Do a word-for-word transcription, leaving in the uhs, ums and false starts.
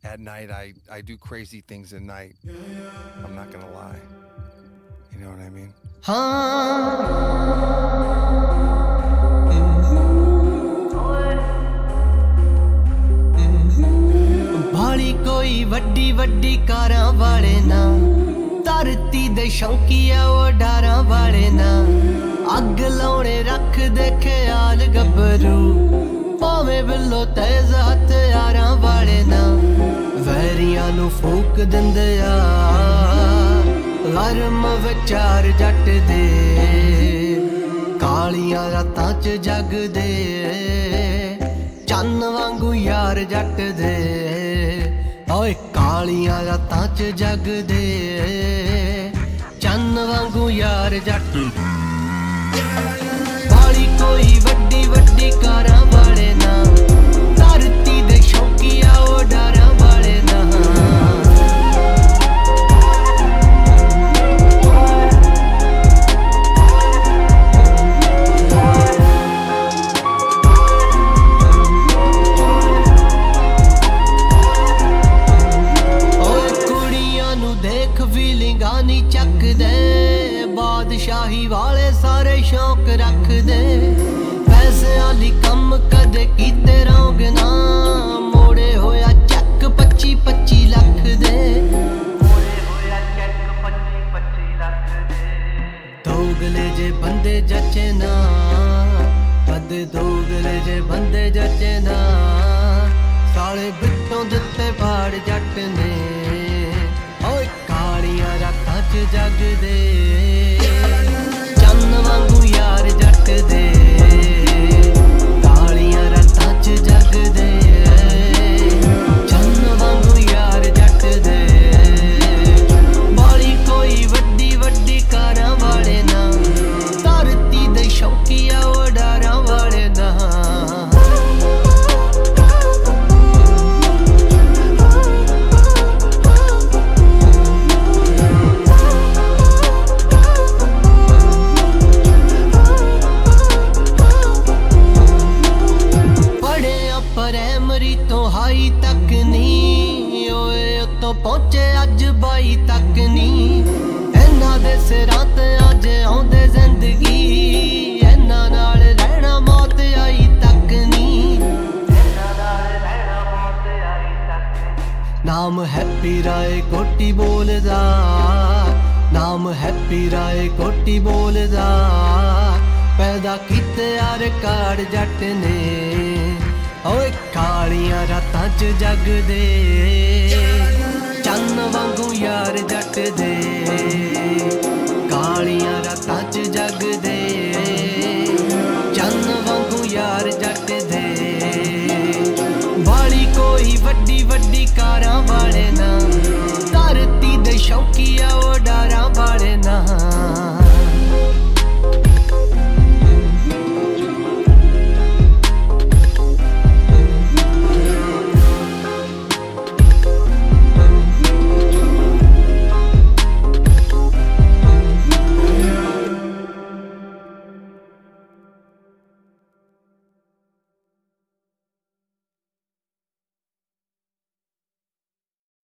at night I, I do crazy things at night. I'm not gonna lie. You know what I mean? भाली कोई वड्डी वड्डी कारां वाले ना धरती दे शौकीया ओ डारां वाले ना अग लाउणे रख दे ख्याल गबरू भावें बिल्लो तेज हथियारां वाले ना वैरियां नू फूक दिंदे आ गरम विचार जट दे कालियां रातां च जगदे चन्न वांगू यार जट दे ओए कालियां रातां च जगदे चन्न वांगू यार जट भाली कोई वड्डी वड्डी कारां वाले ना धरती दे शौकीया ओ डारां वाले ना गानी चक दे बादशाही वाले सारे शौक रख दे पैसे आली कम कदे कीते रहोग ना मोड़े होया चक पच्ची पच्ची लख दे मोड़े होया चक पच्ची पच्ची लख दे दोगले जे बंदे जचे ना कद दोगले जे बंदे जचे ना साले बिट्टों दिते फाड़ जट ने रातां च जगदे चन्न वांगू यार जट दे कालियां रातां च जगदे चन्न वांगू यार जट दे बाली कोई वड्डी वड्डी कारां वाले ना धरती दे शौकीया ओ डारां वाले ना तो हाई तक नी ओए उतो पहुंचे अज बाई तक नी इन्हां दे सिरां ते अज आउंदे जिंदगी इन्हां नाल रहना मौत आई तक नी इन्हां नाल रहना मौत आई तक नाम हैप्पी राय कोटी बोलदा नाम हैप्पी राय कोटी बोलदा पैदा कीते यार काड़ जट ने ओए कालियां रातां च जगदे चन्न वांगू यार जट दे कालियां रातां च जगदे चन्न वांगू यार जट दे वाली कोई वड्डी वड्डी कारां वाले ना धरती दे शौकी